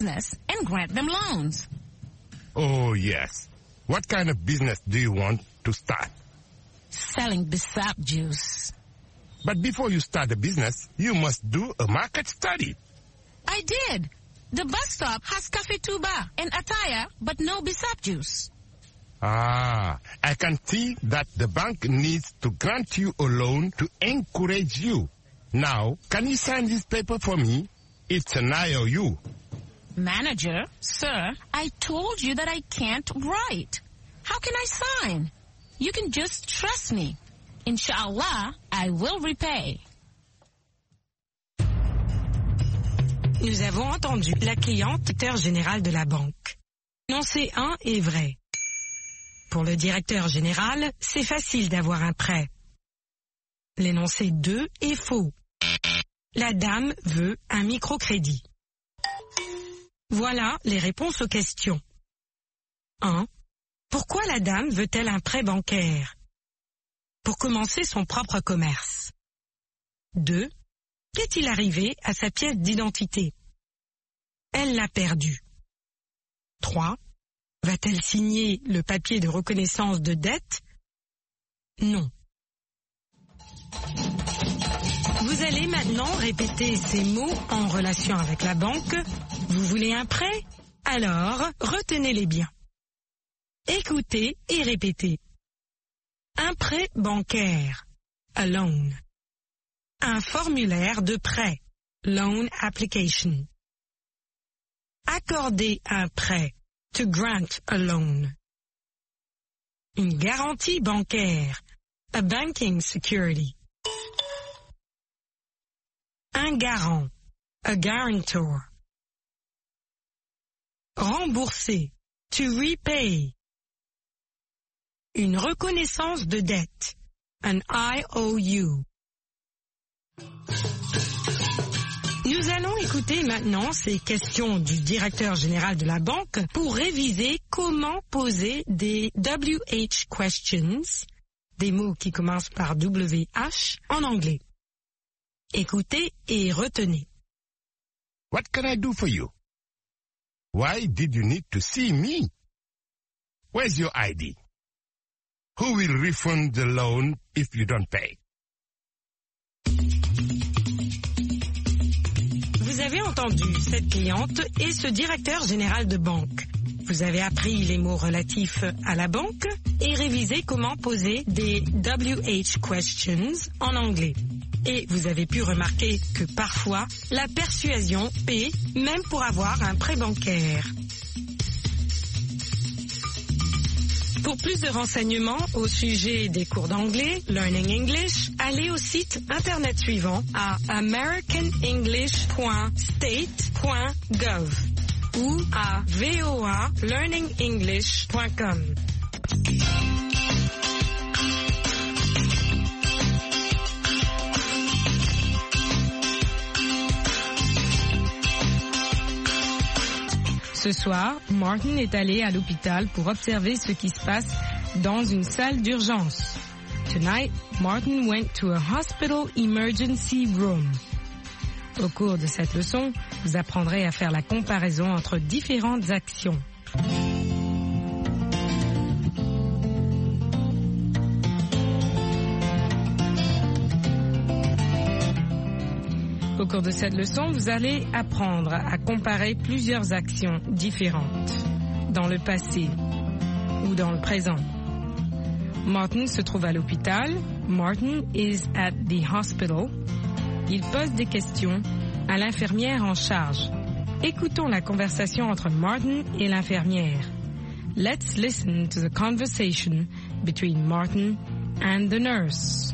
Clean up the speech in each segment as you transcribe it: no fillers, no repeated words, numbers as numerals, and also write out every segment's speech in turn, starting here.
business and grant them loans. Oh, yes. What kind of business do you want to start? Selling Bissap juice. But before you start a business, you must do a market study. I did. The bus stop has Cafe Tuba and Ataya, but no Bissap juice. Ah, I can see that the bank needs to grant you a loan to encourage you. Now, can you sign this paper for me? It's an IOU. Manager, sir, I told you that I can't write. How can I sign? You can just trust me. Inshallah, I will repay. Nous avons entendu la cliente, directeur général de la banque. L'énoncé 1 est vrai. Pour le directeur général, c'est facile d'avoir un prêt. L'énoncé 2 est faux. La dame veut un microcrédit. Voilà les réponses aux questions. 1. Pourquoi la dame veut-elle un prêt bancaire? Pour commencer son propre commerce. 2. Qu'est-il arrivé à sa pièce d'identité? Elle l'a perdue. 3. Va-t-elle signer le papier de reconnaissance de dette? Non. Vous allez maintenant répéter ces mots en relation avec la banque. Vous voulez un prêt? Alors, retenez-les bien. Écoutez et répétez. Un prêt bancaire, a loan. Un formulaire de prêt, loan application. Accorder un prêt, to grant a loan. Une garantie bancaire, a banking security. Un garant, a guarantor. Rembourser, to repay. Une reconnaissance de dette, an IOU. Nous allons écouter maintenant ces questions du directeur général de la banque pour réviser comment poser des WH questions, des mots qui commencent par WH, en anglais. Écoutez et retenez. What can I do for you? Why did you need to see me? Where's your ID? Who will refund the loan if you don't pay? Vous avez entendu cette cliente et ce directeur général de banque. Vous avez appris les mots relatifs à la banque et révisé comment poser des WH questions en anglais. Et vous avez pu remarquer que parfois, la persuasion paie même pour avoir un prêt bancaire. Pour plus de renseignements au sujet des cours d'anglais, Learning English, allez au site internet suivant à americanenglish.state.gov ou à voalearningenglish.com. Ce soir, Martin est allé à l'hôpital pour observer ce qui se passe dans une salle d'urgence. Tonight, Martin went to a hospital emergency room. Au cours de cette leçon, vous apprendrez à faire la comparaison entre différentes actions. Au cours de cette leçon, vous allez apprendre à comparer plusieurs actions différentes dans le passé ou dans le présent. Martin se trouve à l'hôpital. Martin is at the hospital. Il pose des questions à l'infirmière en charge. Écoutons la conversation entre Martin et l'infirmière. Let's listen to the conversation between Martin and the nurse.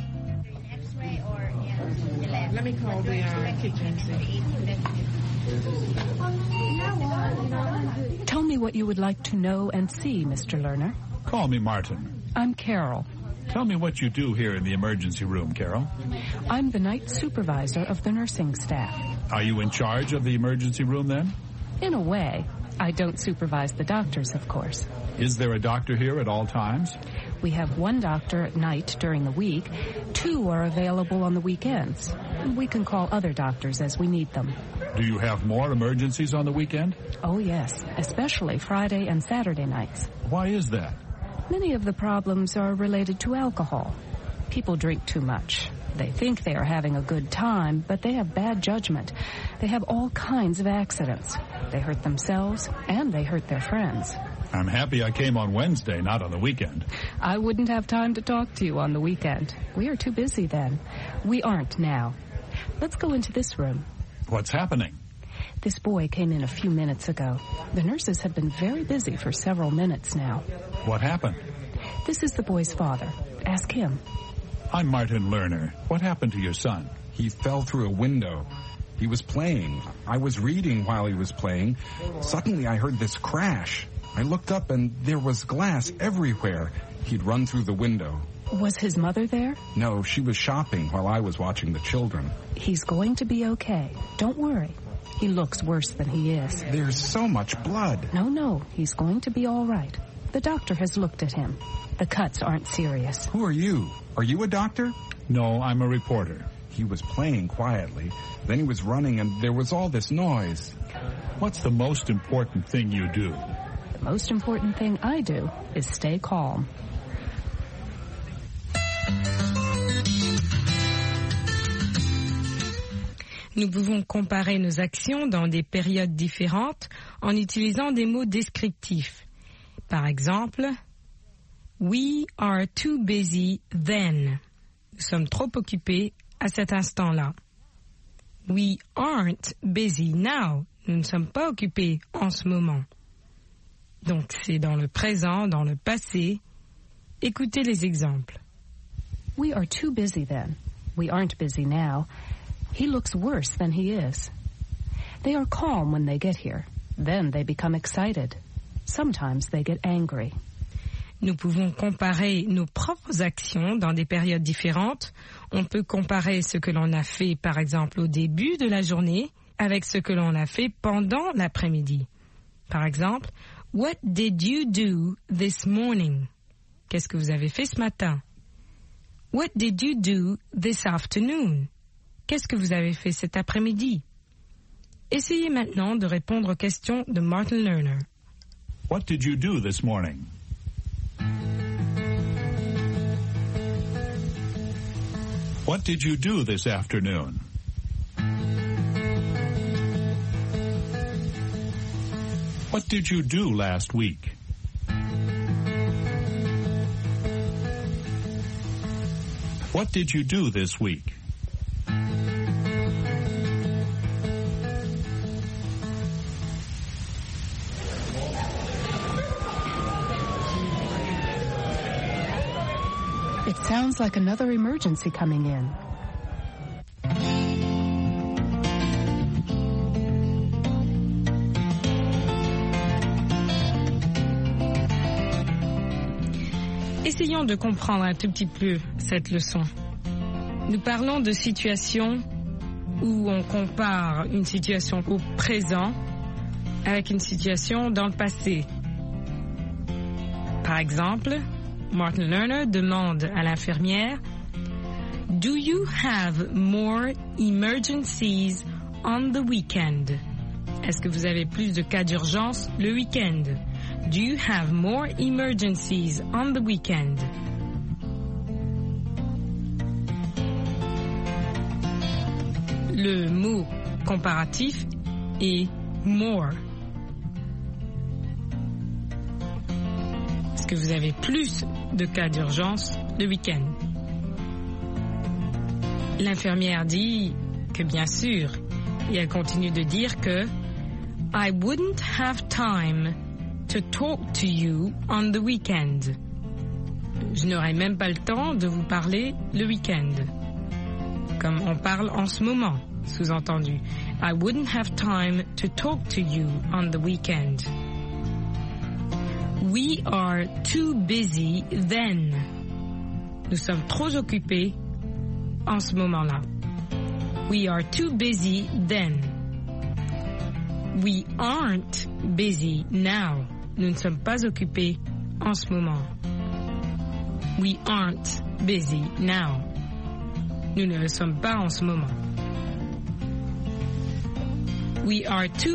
Let me call the kitchen. Tell me what you would like to know and see, Mr. Lerner. Call me Martin. I'm Carol. Tell me what you do here in the emergency room, Carol. I'm the night supervisor of the nursing staff. Are you in charge of the emergency room then? In a way. I don't supervise the doctors, of course. Is there a doctor here at all times? We have one doctor at night during the week. 2 are available on the weekends. We can call other doctors as we need them. Do you have more emergencies on the weekend? Oh, yes, especially Friday and Saturday nights. Why is that? Many of the problems are related to alcohol. People drink too much. They think they are having a good time, but they have bad judgment. They have all kinds of accidents. They hurt themselves, and they hurt their friends. I'm happy I came on Wednesday, not on the weekend. I wouldn't have time to talk to you on the weekend. We are too busy then. We aren't now. Let's go into this room. What's happening? This boy came in a few minutes ago. The nurses have been very busy for several minutes now. What happened? This is the boy's father. Ask him. I'm Martin Lerner. What happened to your son? He fell through a window. He was playing. I was reading while he was playing. Suddenly I heard this crash. I looked up and there was glass everywhere. He'd run through the window. Was his mother there? No, she was shopping while I was watching the children. He's going to be okay. Don't worry. He looks worse than he is. There's so much blood. No, he's going to be all right. The doctor has looked at him. The cuts aren't serious. Who are you? Are you a doctor? No, I'm a reporter. He was playing quietly. Then he was running and there was all this noise. What's the most important thing you do? The most important thing I do is stay calm. Nous pouvons comparer nos actions dans des périodes différentes en utilisant des mots descriptifs. Par exemple, we are too busy then. Nous sommes trop occupés à cet instant-là. We aren't busy now. Nous ne sommes pas occupés en ce moment. Donc c'est dans le présent, dans le passé. Écoutez les exemples. We are too busy then. We aren't busy now. He looks worse than he is. They are calm when they get here. Then they become excited. Sometimes they get angry. Nous pouvons comparer nos propres actions dans des périodes différentes. On peut comparer ce que l'on a fait, par exemple, au début de la journée avec ce que l'on a fait pendant l'après-midi. Par exemple, what did you do this morning? Qu'est-ce que vous avez fait ce matin? What did you do this afternoon? Qu'est-ce que vous avez fait cet après-midi? Essayez maintenant de répondre aux questions de Martin Lerner. What did you do this morning? What did you do this afternoon? What did you do last week? What did you do this week? It sounds like another emergency coming in. Essayons de comprendre un tout petit peu cette leçon. Nous parlons de situations où on compare une situation au présent avec une situation dans le passé. Par exemple, Martin Lerner demande à l'infirmière « Do you have more emergencies on the weekend? » Est-ce que vous avez plus de cas d'urgence le week-end? Do you have more emergencies on the weekend? Le mot comparatif est more. Est-ce que vous avez plus de cas d'urgence le week-end? L'infirmière dit que bien sûr, et elle continue de dire que I wouldn't have time to talk to you on the weekend. Je n'aurai même pas le temps de vous parler le week-end. Comme on parle en ce moment, sous-entendu. I wouldn't have time to talk to you on the weekend. We are too busy then. Nous sommes trop occupés en ce moment-là. We are too busy then. We aren't busy now. Nous ne sommes pas occupés en ce moment. We aren't busy now. Nous ne le sommes pas en ce moment. We are too